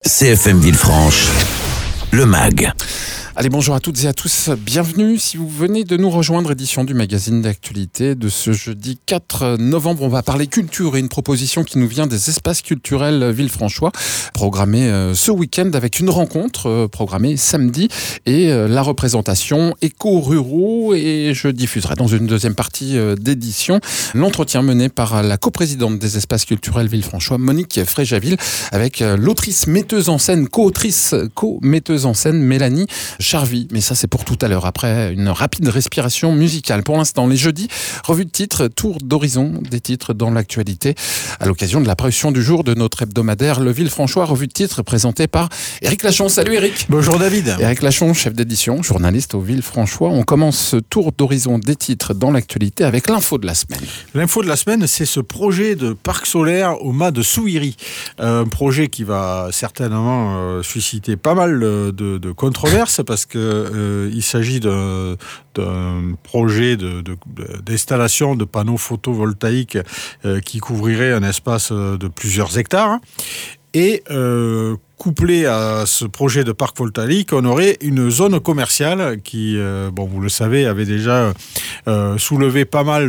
CFM Villefranche, le MAG. Allez, bonjour à toutes et à tous, bienvenue. Si vous venez de nous rejoindre, édition du magazine d'actualité de ce jeudi 4 novembre, on va parler culture et une proposition qui nous vient des espaces culturels villefranchois, programmée ce week-end avec une rencontre programmée samedi et la représentation éco-ruraux. Et je diffuserai dans une deuxième partie d'édition l'entretien mené par la coprésidente des espaces culturels villefranchois, Monique Fréjaville, avec l'autrice, metteuse en scène, co-metteuse en scène, Mélanie Charvy. Mais ça, c'est pour tout à l'heure, après une rapide respiration musicale. Pour l'instant, les jeudis, revue de titres, tour d'horizon des titres dans l'actualité, à l'occasion de la parution du jour de notre hebdomadaire Le Villefranchois, revue de titres présentée par Éric Lachon. Salut Éric. Bonjour David. Éric Lachon, chef d'édition, journaliste au Villefranchois. On commence ce tour d'horizon des titres dans l'actualité avec l'info de la semaine. L'info de la semaine, c'est ce projet de parc solaire au mât de Souiri. Un projet qui va certainement susciter pas mal de controverses parce qu'il s'agit d'un projet d'installation de panneaux photovoltaïques qui couvrirait un espace de plusieurs hectares. Et couplé à ce projet de parc voltaïque, on aurait une zone commerciale qui, vous le savez, avait déjà soulevé pas mal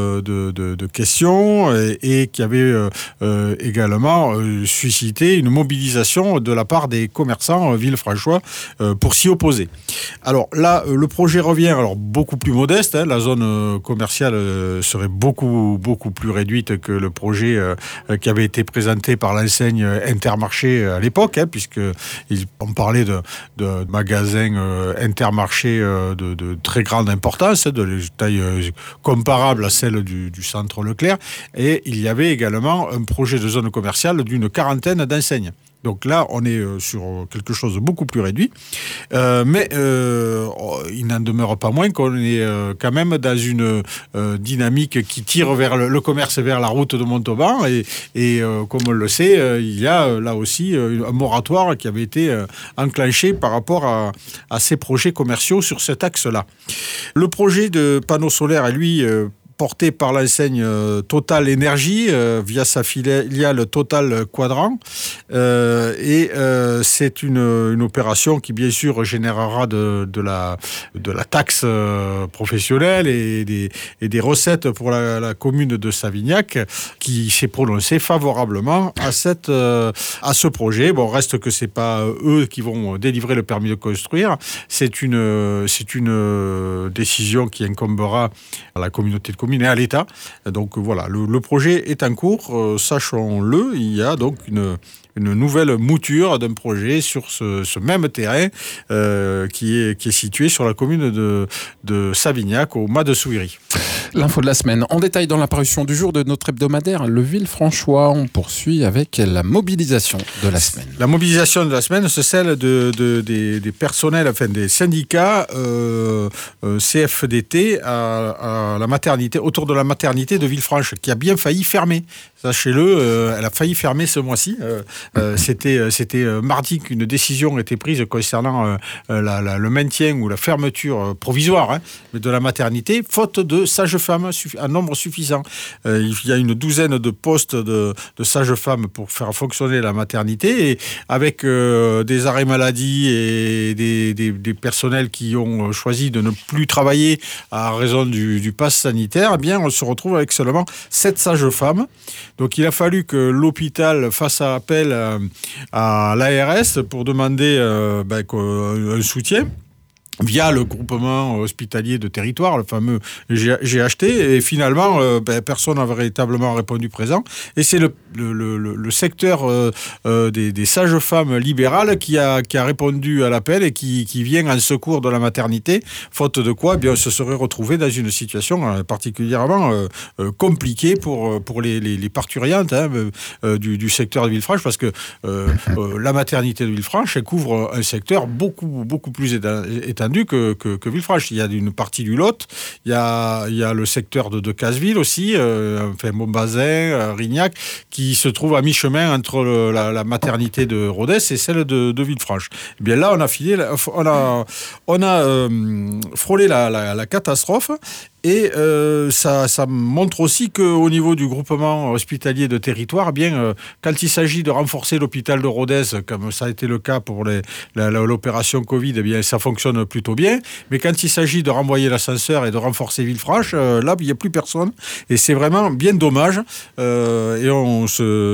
de questions et qui avait également suscité une mobilisation de la part des commerçants villefranchois pour s'y opposer. Alors là, le projet revient beaucoup plus modeste. La zone commerciale serait beaucoup plus réduite que le projet qui avait été présenté par l'enseigne Intermarché à l'époque, puisqu'on parlait de magasins Intermarché de très grande importance, de taille comparable à celle du centre Leclerc, et il y avait également un projet de zone commerciale d'une 40aine d'enseignes. Donc là, on est sur quelque chose de beaucoup plus réduit. Mais il n'en demeure pas moins qu'on est quand même dans une dynamique qui tire vers le commerce vers la route de Montauban. Et comme on le sait, il y a là aussi un moratoire qui avait été enclenché par rapport à ces projets commerciaux sur cet axe-là. Le projet de panneaux solaires, lui, porté par l'enseigne Total Énergie via sa filiale Total Quadrant. C'est une opération qui, bien sûr, générera de la taxe professionnelle et des recettes pour la commune de Savignac, qui s'est prononcée favorablement à ce projet. Bon, reste que c'est pas eux qui vont délivrer le permis de construire. C'est une décision qui incombera à la communauté de communes et à l'État. Donc voilà, le projet est en cours, sachons-le, il y a donc une nouvelle mouture d'un projet sur ce même terrain qui est situé sur la commune de Savignac, au mât de Souiri. L'info de la semaine, en détail dans la parution du jour de notre hebdomadaire Le Villefranchois. On poursuit avec la mobilisation de la semaine. La mobilisation de la semaine, c'est celle des personnels, enfin des syndicats CFDT à la maternité, autour de la maternité de Villefranche, qui a bien failli fermer. Sachez-le, elle a failli fermer ce mois-ci. C'était mardi qu'une décision a été prise concernant le maintien ou la fermeture provisoire de la maternité, faute de sages-femmes en nombre suffisant. Il y a une douzaine de postes de sages-femmes pour faire fonctionner la maternité, et avec des arrêts maladie et des personnels qui ont choisi de ne plus travailler à raison du pass sanitaire, eh bien, on se retrouve avec seulement 7 sages-femmes. Donc il a fallu que l'hôpital fasse appel à l'ARS pour demander un soutien via le groupement hospitalier de territoire, le fameux GHT, et finalement, personne n'a véritablement répondu présent. Et c'est le secteur des sages-femmes libérales qui a répondu à l'appel et qui vient en secours de la maternité, faute de quoi, on se serait retrouvé dans une situation particulièrement compliquée pour les parturiantes du secteur de Villefranche, parce que la maternité de Villefranche, elle couvre un secteur beaucoup plus étendu que Villefranche. Il y a une partie du Lot, il y a le secteur de Casseville aussi, Montbazin, Rignac, qui se trouve à mi-chemin entre la maternité de Rodez et celle de Villefranche. Et bien là, on a frôlé la catastrophe, Et ça montre aussi qu'au niveau du groupement hospitalier de territoire, quand il s'agit de renforcer l'hôpital de Rodez, comme ça a été le cas pour l'opération Covid, ça fonctionne plutôt bien. Mais quand il s'agit de renvoyer l'ascenseur et de renforcer Villefranche, là, il n'y a plus personne. Et c'est vraiment bien dommage. Et on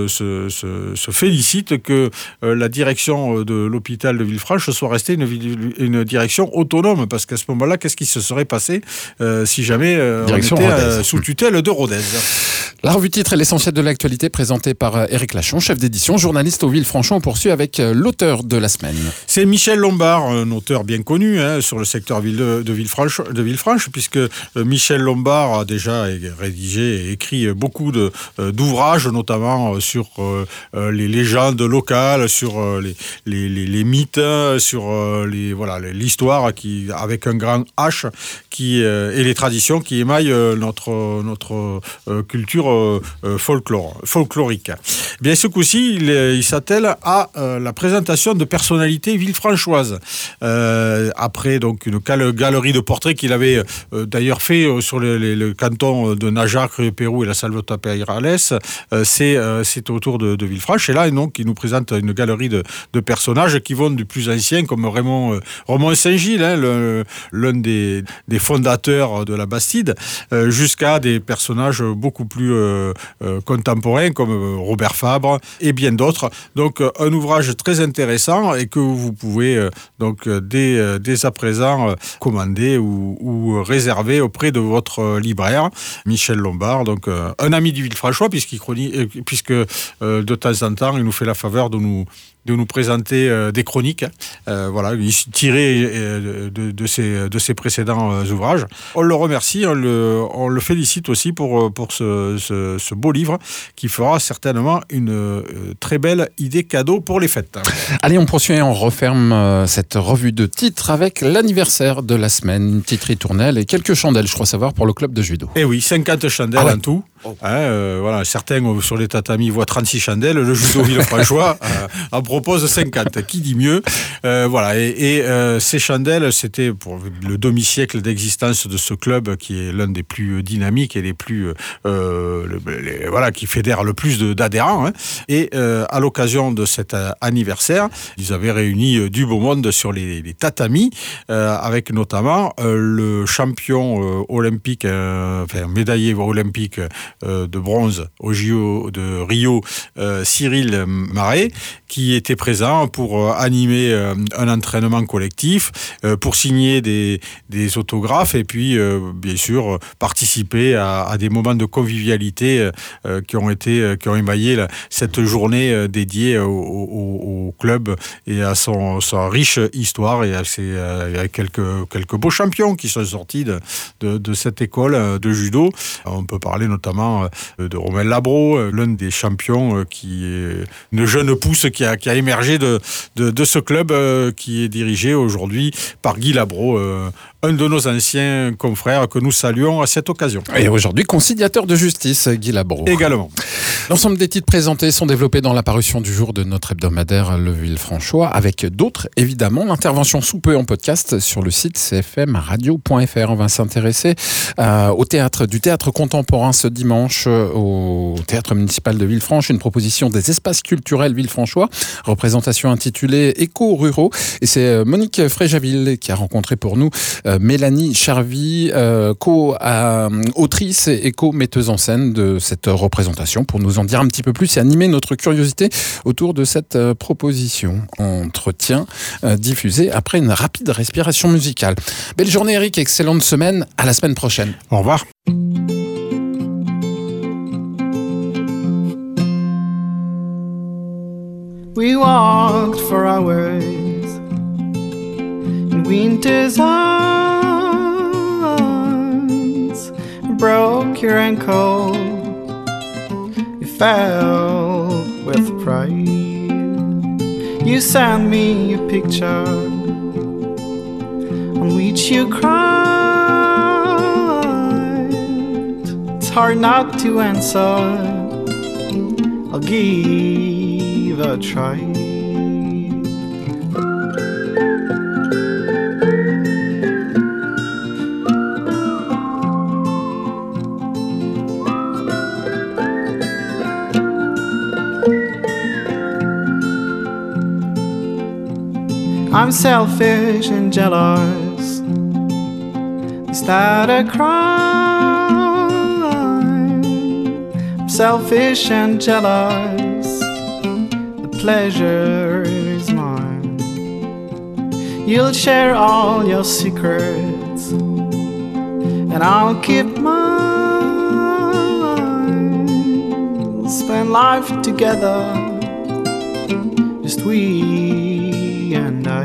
se félicite que la direction de l'hôpital de Villefranche soit restée une direction autonome. Parce qu'à ce moment-là, qu'est-ce qui se serait passé si jamais on était sous tutelle de Rodez. La revue titre est l'essentiel de l'actualité présentée par Éric Lachon, chef d'édition, journaliste au Villefranchon. On poursuit avec l'auteur de la semaine. C'est Michel Lombard, un auteur bien connu sur le secteur de Villefranche, puisque Michel Lombard a déjà rédigé et écrit beaucoup d'ouvrages, notamment sur les légendes locales, sur les mythes, sur l'histoire avec un grand H et les traditions qui émaillent notre culture folklorique. Bien, ce coup-ci, il s'attelle à la présentation de personnalités villefranchoises. Après donc une galerie de portraits qu'il avait d'ailleurs fait sur le canton de Najac, Pérou et la Salvetat Peirales, c'est autour de Villefranche. Et là, donc, il nous présente une galerie de personnages qui vont du plus ancien, comme Raymond Saint-Gilles, l'un des fondateurs de la Bastide, jusqu'à des personnages beaucoup plus contemporains comme Robert Fabre et bien d'autres. Donc un ouvrage très intéressant et que vous pouvez donc dès à présent commander ou réserver auprès de votre libraire. Michel Lombard, donc un ami du Villefranchois puisque de temps en temps il nous fait la faveur de nous présenter des chroniques, tirées de ses précédents ouvrages. On le remercie, on le félicite aussi pour ce beau livre qui fera certainement une très belle idée cadeau pour les fêtes. Allez, on poursuit et on referme cette revue de titres avec l'anniversaire de la semaine. Une petite ritournelle et quelques chandelles, je crois savoir, pour le club de judo. Eh oui, 50 chandelles en tout. Certains sur les tatamis voient 36 chandelles. Le judo Villefranchois en propose 50. Qui dit mieux? Ces chandelles, c'était pour le demi-siècle d'existence de ce club qui est l'un des plus dynamiques et les plus qui fédère le plus d'adhérents. Et à l'occasion de cet anniversaire, ils avaient réuni du beau monde sur les tatamis, avec notamment le champion olympique, médaillé olympique de bronze au JO de Rio, Cyril Marais, qui était présent pour animer un entraînement collectif, pour signer des autographes et puis bien sûr participer à des moments de convivialité qui ont émaillé cette journée dédiée au club et à sa riche histoire et à quelques beaux champions qui sont sortis de cette école de judo. On peut parler notamment de Romain Labro, l'un des champions une jeune pousse qui a émergé de ce club qui est dirigé aujourd'hui par Guy Labro, un de nos anciens confrères que nous saluons à cette occasion. Et aujourd'hui, conciliateur de justice, Guy Labro. Également. L'ensemble des titres présentés sont développés dans la parution du jour de notre hebdomadaire Le Villefranchois, avec d'autres, évidemment. L'intervention sous peu en podcast sur le site cfmradio.fr. On va s'intéresser au du théâtre contemporain ce dimanche au théâtre municipal de Villefranche, une proposition des espaces culturels villefranchois, représentation intitulée Échos ruraux. Et c'est Monique Fréjaville qui a rencontré pour nous Mélanie Charvy, co-autrice et co-metteuse en scène de cette représentation, pour nous en dire un petit peu plus et animer notre curiosité autour de cette proposition. Entretien diffusé après une rapide respiration musicale. Belle journée Eric, excellente semaine, à la semaine prochaine. Au revoir. We walked for hours in winter's arms, broke your ankle, you fell with pride. You sent me a picture on which you cried. It's hard not to answer, I'll give a try. I'm selfish and jealous. Is that a crime? I'm selfish and jealous. The pleasure is mine. You'll share all your secrets, and I'll keep mine. We'll spend life together, just we and I.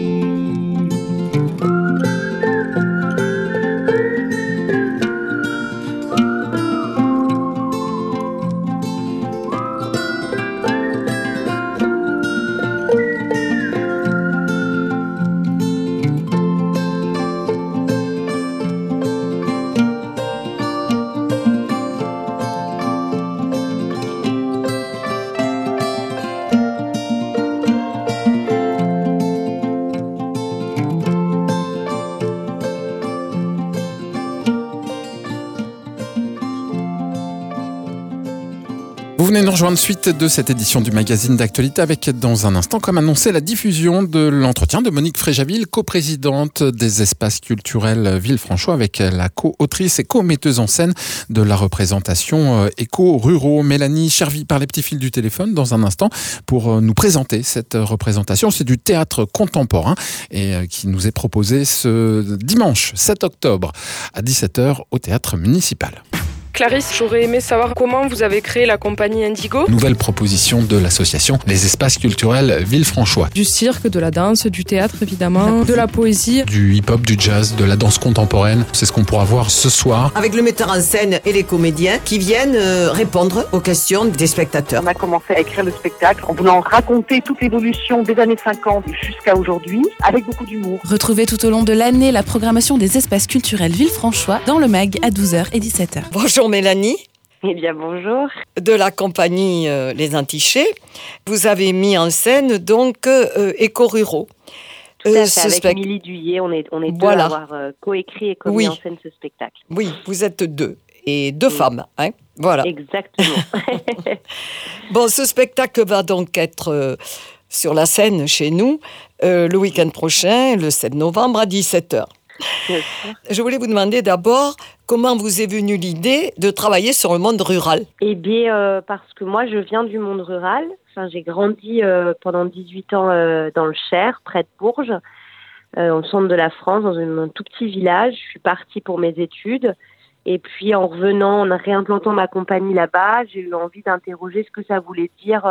Vous venez nous rejoindre suite de cette édition du magazine d'actualité avec, dans un instant, comme annoncé, la diffusion de l'entretien de Monique Fréjaville, coprésidente des espaces culturels Villefranchois, avec la co-autrice et co-metteuse en scène de la représentation éco-ruraux. Mélanie Chervy par les petits fils du téléphone dans un instant pour nous présenter cette représentation. C'est du théâtre contemporain et qui nous est proposé ce dimanche 7 octobre à 17h au théâtre municipal. Clarisse, j'aurais aimé savoir comment vous avez créé la compagnie Indigo. Nouvelle proposition de l'association Les Espaces Culturels Villefranchois. Du cirque, de la danse, du théâtre évidemment, de la poésie. Du hip-hop, du jazz, de la danse contemporaine. C'est ce qu'on pourra voir ce soir. Avec le metteur en scène et les comédiens qui viennent répondre aux questions des spectateurs. On a commencé à écrire le spectacle en voulant raconter toute l'évolution des années 50 jusqu'à aujourd'hui, avec beaucoup d'humour. Retrouvez tout au long de l'année la programmation des espaces culturels Villefranchois dans le MAG à 12h et 17h. Bonjour Mélanie. Eh bien bonjour. De la compagnie Les Antichés, vous avez mis en scène donc Éco-Ruraux. Tout à fait, avec Milly Duyé, on est deux voilà. à avoir coécrit et commis en scène ce spectacle. Oui, vous êtes deux, et deux femmes, hein. Voilà. Exactement. Bon, ce spectacle va donc être sur la scène chez nous le week-end prochain, le 7 novembre à 17h. Je voulais vous demander d'abord comment vous est venue l'idée de travailler sur le monde rural. Eh bien, parce que moi, je viens du monde rural. Enfin, j'ai grandi pendant 18 ans dans le Cher, près de Bourges, au centre de la France, dans un tout petit village. Je suis partie pour mes études. Et puis, en revenant, en réimplantant ma compagnie là-bas, j'ai eu envie d'interroger ce que ça voulait dire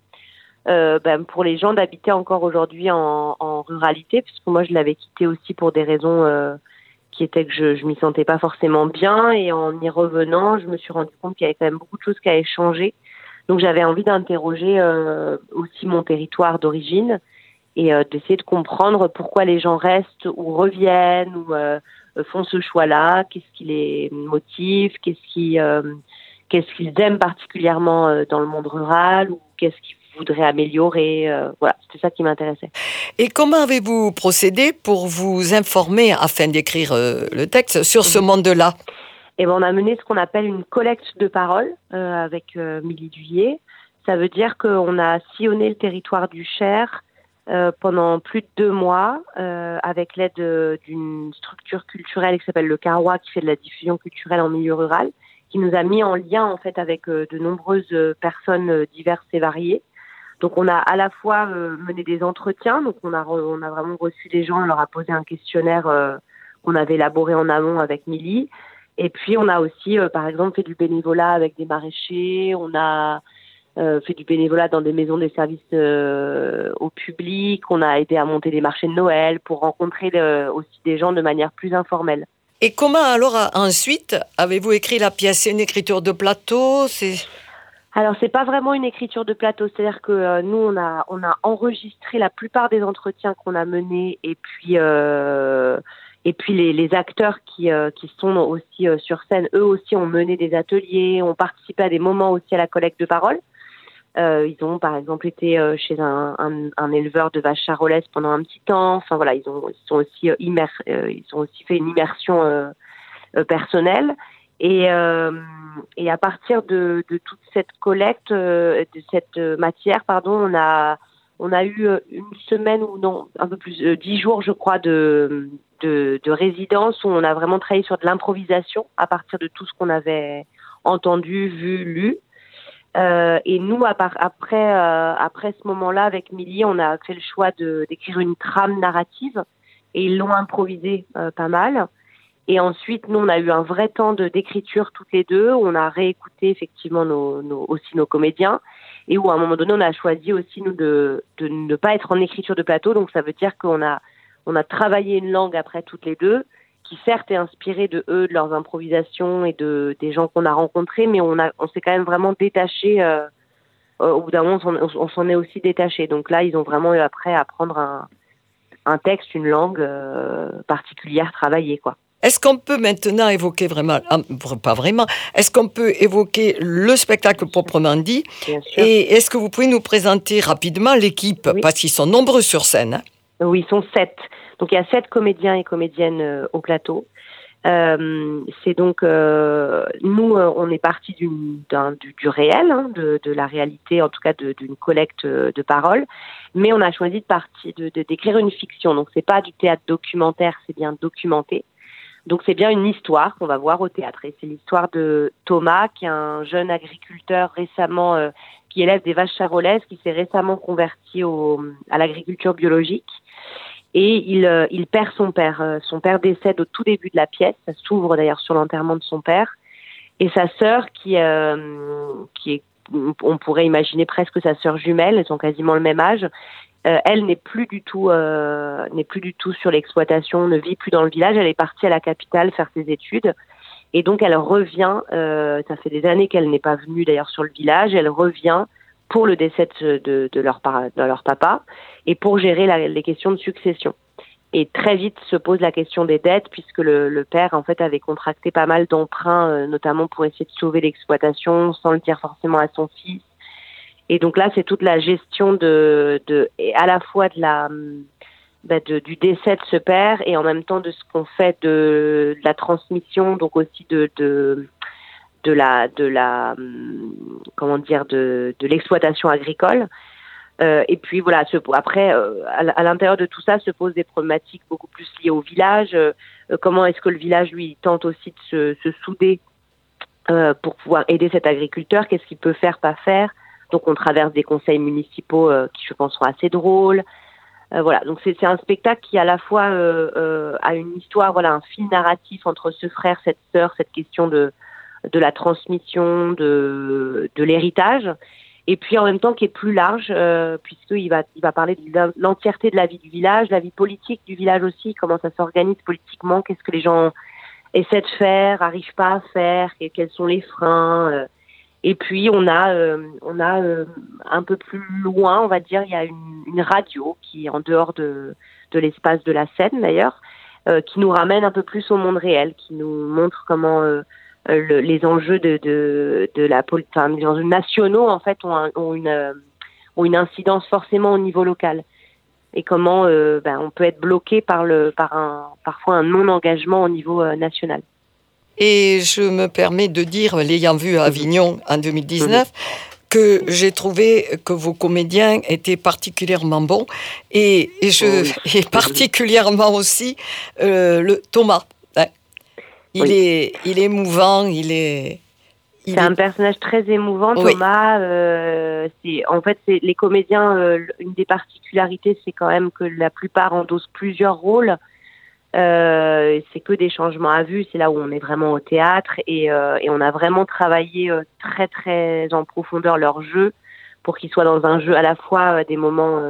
pour les gens d'habiter encore aujourd'hui en ruralité, puisque moi je l'avais quitté aussi pour des raisons qui étaient que je m'y sentais pas forcément bien, et en y revenant je me suis rendu compte qu'il y avait quand même beaucoup de choses qui avaient changé, donc j'avais envie d'interroger aussi mon territoire d'origine et d'essayer de comprendre pourquoi les gens restent ou reviennent ou font ce choix-là, qu'est-ce qui les motive, qu'est-ce qu'ils aiment particulièrement dans le monde rural, ou qu'est-ce qu'ils voudraient améliorer. Voilà, c'était ça qui m'intéressait. Et comment avez-vous procédé pour vous informer afin d'écrire le texte sur ce monde-là ? Eh ben, on a mené ce qu'on appelle une collecte de paroles avec Milly Duyé. Ça veut dire qu'on a sillonné le territoire du Cher pendant plus de 2 mois avec l'aide d'une structure culturelle qui s'appelle le Carrois, qui fait de la diffusion culturelle en milieu rural, qui nous a mis en lien en fait avec de nombreuses personnes diverses et variées. Donc on a à la fois mené des entretiens, donc on a vraiment reçu des gens, on leur a posé un questionnaire qu'on avait élaboré en amont avec Milly. Et puis on a aussi par exemple fait du bénévolat avec des maraîchers, on a fait du bénévolat dans des maisons des services au public, on a aidé à monter des marchés de Noël pour rencontrer aussi des gens de manière plus informelle. Et comment alors ensuite avez-vous écrit la pièce ? C'est une écriture de plateau ? Alors c'est pas vraiment une écriture de plateau, c'est-à-dire que nous on a enregistré la plupart des entretiens qu'on a menés, et puis les acteurs qui sont aussi sur scène, eux aussi ont mené des ateliers, ont participé à des moments aussi à la collecte de paroles. Ils ont par exemple été chez un éleveur de vaches charolaises pendant un petit temps. Enfin voilà, ils ont aussi fait une immersion personnelle. Et à partir de toute cette collecte, de cette matière, on On a eu une semaine ou non, un peu plus, 10 jours, je crois, de résidence où on a vraiment travaillé sur de l'improvisation à partir de tout ce qu'on avait entendu, vu, lu. Et nous, après ce moment-là, avec Milly, on a fait le choix d'écrire une trame narrative et ils l'ont improvisé pas mal. Et ensuite, nous, on a eu un vrai temps d'écriture toutes les deux. Où on a réécouté effectivement aussi nos comédiens et où à un moment donné, on a choisi aussi nous de ne pas être en écriture de plateau. Donc ça veut dire qu'on a travaillé une langue après toutes les deux, qui certes est inspirée de eux, de leurs improvisations et des gens qu'on a rencontrés, mais on s'est quand même vraiment détaché. Au bout d'un moment, on s'en est aussi détaché. Donc là, ils ont vraiment eu après à prendre un texte, une langue particulière, travaillée, quoi. Est-ce qu'on peut maintenant évoquer vraiment, pas vraiment, est-ce qu'on peut évoquer le spectacle proprement dit? Bien sûr. Et est-ce que vous pouvez nous présenter rapidement l'équipe? Oui. Parce qu'ils sont nombreux sur scène. Hein. Oui, ils sont 7. Donc il y a 7 comédiens et comédiennes au plateau. C'est donc nous, on est parti du réel, hein, de la réalité, en tout cas d'une collecte de paroles, mais on a choisi d'écrire une fiction. Donc c'est pas du théâtre documentaire, c'est bien documenté. Donc c'est bien une histoire qu'on va voir au théâtre. Et c'est l'histoire de Thomas, qui est un jeune agriculteur récemment, qui élève des vaches charolaises, qui s'est récemment converti à l'agriculture biologique. Et il perd son père. Son père décède au tout début de la pièce. Ça s'ouvre d'ailleurs sur l'enterrement de son père. Et sa sœur, qui est, on pourrait imaginer presque sa sœur jumelle, elles ont quasiment le même âge. Elle n'est plus du tout sur l'exploitation, ne vit plus dans le village. Elle est partie à la capitale faire ses études. Et donc elle revient. Ça fait des années qu'elle n'est pas venue d'ailleurs sur le village. Elle revient pour le décès de leur papa et pour gérer les questions de succession. Et très vite se pose la question des dettes, puisque le père en fait avait contracté pas mal d'emprunts, notamment pour essayer de sauver l'exploitation sans le dire forcément à son fils. Et donc là, c'est toute la gestion et à la fois du décès de ce père et en même temps de ce qu'on fait de la transmission, donc aussi de l'exploitation agricole. Et puis voilà, après, à l'intérieur de tout ça se posent des problématiques beaucoup plus liées au village. Comment est-ce que le village, lui, tente aussi de se souder pour pouvoir aider cet agriculteur? Qu'est-ce qu'il peut faire, pas faire? Donc on traverse des conseils municipaux qui, je pense, sont assez drôles. Voilà, donc c'est un spectacle qui à la fois a une histoire, voilà, un fil narratif entre ce frère, cette sœur, cette question de la transmission, de l'héritage, et puis en même temps qui est plus large, puisqu'il va parler de l'entièreté de la vie du village, la vie politique du village aussi, comment ça s'organise politiquement, qu'est-ce que les gens essaient de faire, arrivent pas à faire, quels sont les freins. Et puis on a un peu plus loin, on va dire, il y a une radio qui est en dehors de l'espace de la scène d'ailleurs, qui nous ramène un peu plus au monde réel, qui nous montre comment les enjeux les enjeux nationaux en fait ont une incidence forcément au niveau local, et comment on peut être bloqué par parfois un non-engagement au niveau national. Et je me permets de dire, l'ayant vu à Avignon en 2019, que j'ai trouvé que vos comédiens étaient particulièrement bons, et particulièrement aussi Thomas. Hein. Il est émouvant, c'est un personnage très émouvant, Thomas. Oui. C'est les comédiens, une des particularités, c'est quand même que la plupart endossent plusieurs rôles. C'est que des changements à vue, c'est là où on est vraiment au théâtre, et on a vraiment travaillé très très en profondeur leur jeu pour qu'ils soient dans un jeu à la fois des moments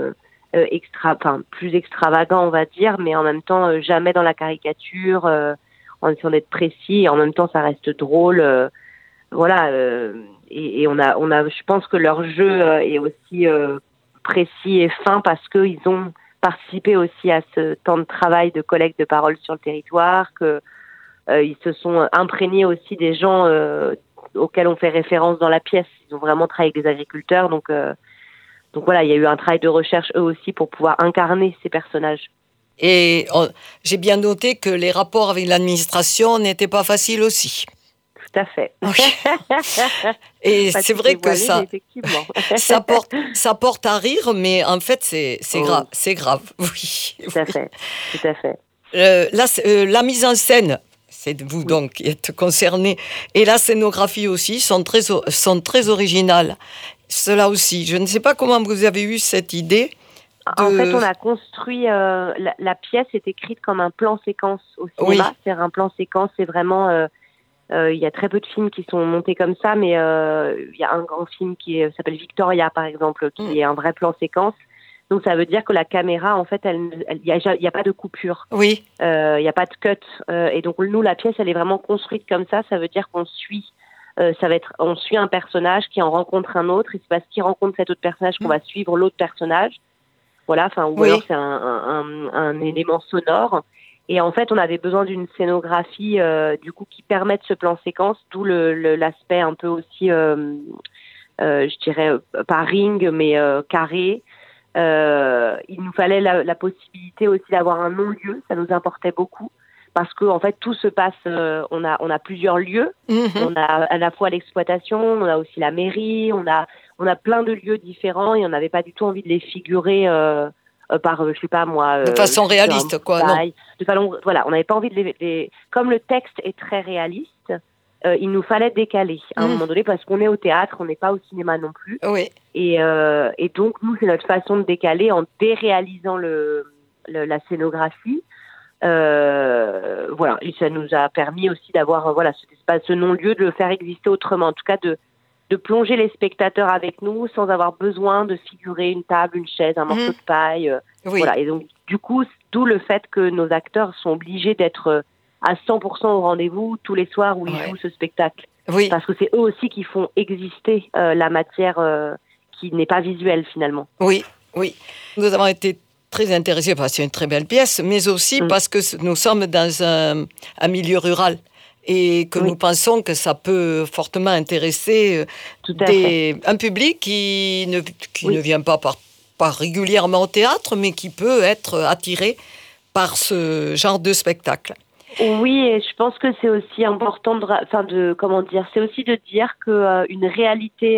plus extravagants, on va dire, mais en même temps jamais dans la caricature, en essayant d'être précis, et en même temps ça reste drôle, voilà, et on a je pense que leur jeu est aussi précis et fin parce qu'ils ont participer aussi à ce temps de travail de collecte de paroles sur le territoire, que ils se sont imprégnés aussi des gens auxquels on fait référence dans la pièce. Ils ont vraiment travaillé avec des agriculteurs, donc voilà, il y a eu un travail de recherche eux aussi pour pouvoir incarner ces personnages. Et j'ai bien noté que les rapports avec l'administration n'étaient pas faciles aussi. tout à fait. Et Pas c'est tout vrai que dévoilé, mais effectivement. ça porte à rire, mais en fait, c'est grave. C'est grave, oui. Tout à fait, tout à fait. La mise en scène, c'est vous donc qui êtes concerné, et la scénographie aussi sont très originales. Cela aussi, je ne sais pas comment vous avez eu cette idée. En fait, on a construit, la pièce est écrite comme un plan séquence au cinéma. Oui. C'est un plan séquence, c'est vraiment, il y a très peu de films qui sont montés comme ça, mais il y a un grand film qui s'appelle Victoria, par exemple, qui est un vrai plan séquence. Donc ça veut dire que la caméra, en fait, il y a pas de coupure. Oui. Il y a pas de cut. Et donc nous, la pièce, elle est vraiment construite comme ça. Ça veut dire qu'on suit. On suit un personnage qui en rencontre un autre. Et c'est parce qu'il rencontre cet autre personnage qu'on va suivre l'autre personnage. Voilà. Enfin, ou alors c'est un élément sonore. Et en fait, on avait besoin d'une scénographie, du coup, qui permette ce plan séquence. D'où l'aspect un peu aussi, je dirais, pas ring, mais carré. Il nous fallait la possibilité aussi d'avoir un non-lieu, ça nous importait beaucoup parce que en fait tout se passe, on a plusieurs lieux, on a à la fois l'exploitation, on a aussi la mairie, on a plein de lieux différents et on n'avait pas du tout envie de les figurer par je sais pas moi de façon réaliste quoi, non. Voilà, on n'avait pas envie de les comme le texte est très réaliste. Il nous fallait décaler à un moment donné parce qu'on est au théâtre, on n'est pas au cinéma non plus. Oui. Et donc nous, c'est notre façon de décaler en déréalisant la scénographie. Voilà, et ça nous a permis aussi d'avoir cet espace, ce non-lieu, de le faire exister autrement. En tout cas, de plonger les spectateurs avec nous sans avoir besoin de figurer une table, une chaise, un morceau de paille. Voilà. Et donc du coup, d'où le fait que nos acteurs sont obligés d'être à 100% au rendez-vous tous les soirs où ils jouent ce spectacle. Oui. Parce que c'est eux aussi qui font exister la matière qui n'est pas visuelle finalement. Oui, oui. Nous avons été très intéressés parce que c'est une très belle pièce, mais aussi parce que nous sommes dans un milieu rural et que nous pensons que ça peut fortement intéresser un public qui ne vient pas régulièrement au théâtre, mais qui peut être attiré par ce genre de spectacle. Oui, et je pense que c'est aussi important c'est aussi de dire que une réalité,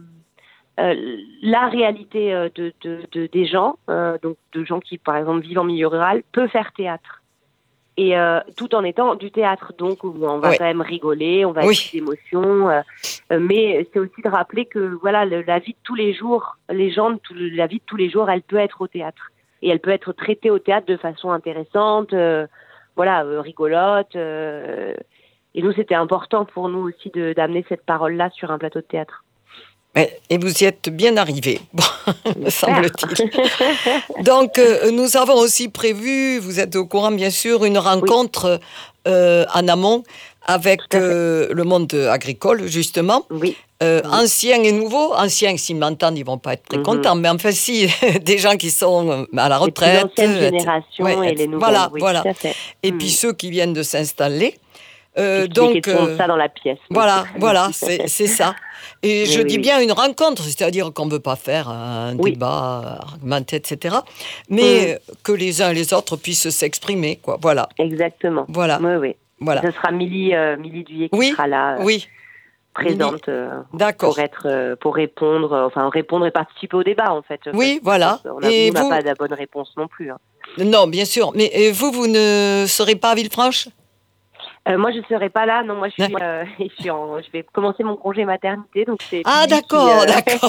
la réalité des gens, donc de gens qui par exemple vivent en milieu rural, peut faire théâtre. Et tout en étant du théâtre, donc où on va quand même rigoler, on va avoir des émotions, mais c'est aussi de rappeler que voilà, la vie de tous les jours, la vie de tous les jours, elle peut être au théâtre et elle peut être traitée au théâtre de façon intéressante. Rigolote. Et nous, c'était important pour nous aussi d'amener cette parole-là sur un plateau de théâtre. Et vous y êtes bien arrivé, me semble-t-il. Donc, nous avons aussi prévu, vous êtes au courant bien sûr, une rencontre en amont avec le monde agricole, justement. Oui. Anciens et nouveaux. Anciens, s'ils m'entendent, ils ne vont pas être très contents. Mais enfin, si, des gens qui sont à la retraite. Les anciennes générations et les nouvelles. Voilà. Tout à fait. Et puis ceux qui viennent de s'installer. Donc, ça dans la pièce. Voilà, c'est ça. Et je dis bien une rencontre, c'est-à-dire qu'on ne veut pas faire un débat argumenté, etc. Mais que les uns et les autres puissent s'exprimer, quoi. Voilà. Exactement. Voilà. Oui. Voilà. Ce sera Milly Duyer qui sera là. Présente pour répondre et participer au débat en fait. Oui, voilà. On n'a pas la bonne réponse non plus. Non, bien sûr. Mais vous ne serez pas à Villefranche ? Moi, je ne serai pas là. Non, moi, je vais commencer mon congé maternité. Donc c'est d'accord.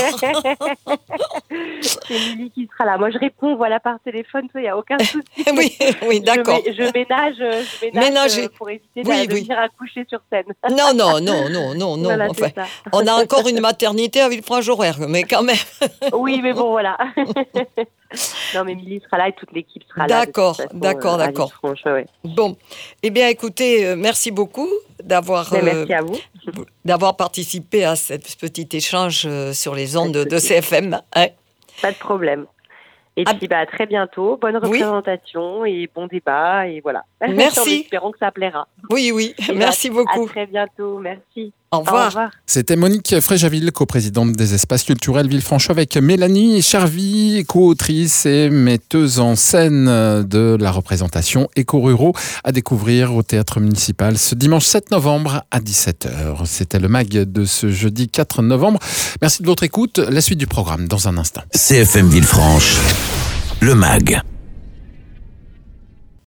C'est Milly qui sera là. Moi, je réponds par téléphone, il n'y a aucun souci. oui, d'accord. Je ménage pour éviter de venir accoucher sur scène. Non. Voilà, enfin, on a encore une maternité à Villefranche-Horaire, mais quand même. Oui, mais bon, voilà. Non, mais Milly sera là et toute l'équipe sera là. D'accord. Bon, eh bien, écoutez, merci beaucoup merci à vous. d'avoir participé à ce petit échange sur les ondes de CFM. Pas de problème. Et puis, à très bientôt. Bonne représentation et bon débat. Et voilà. Merci. En espérant que ça plaira. Oui. Merci beaucoup. À très bientôt. Merci. Au revoir. Au revoir. C'était Monique Fréjaville, coprésidente des espaces culturels Villefranchois, avec Mélanie Charvy, co-autrice et metteuse en scène de la représentation Éco-Ruraux, à découvrir au Théâtre Municipal ce dimanche 7 novembre à 17h. C'était le MAG de ce jeudi 4 novembre. Merci de votre écoute. La suite du programme dans un instant. CFM Villefranche, le MAG.